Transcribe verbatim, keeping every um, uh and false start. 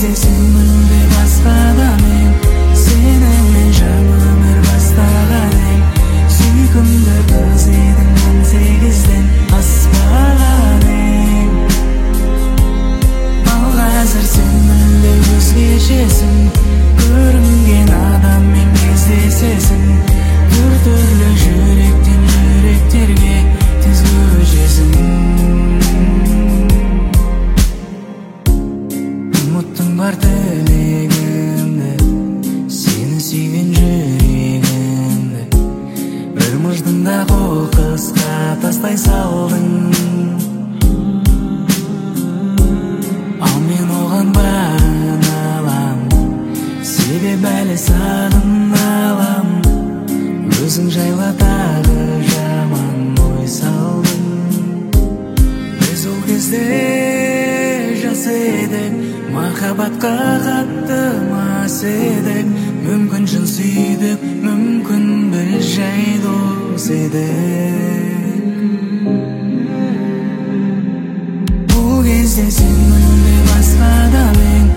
сен мүлде басқа адам, сенімен жаңа өмір бастаған ем. Сүйкімді қыз едің он сегізден аспаған ем. Ал қазір сен мүлде өзгешесің, көрінген адаммен кездесесің. Түр-түрлі жүректен жүректерге тез көшесің. Ұмыттың бар тілегімді, сені сүйген жүрегімді. Бір мыждыңда қоқысқа тастай салдың. Ал мен оған бағынамын, себебі әлі сағынамын. Өзің жайлы тағы жаман ой салдың. Біз ол кезде жас едік, махаббатқа қатты мас едік. Мүмкін шын сүйдік, мүмкін біз жай дос едік. Бұл кезде сен мүлде басқа адам ең.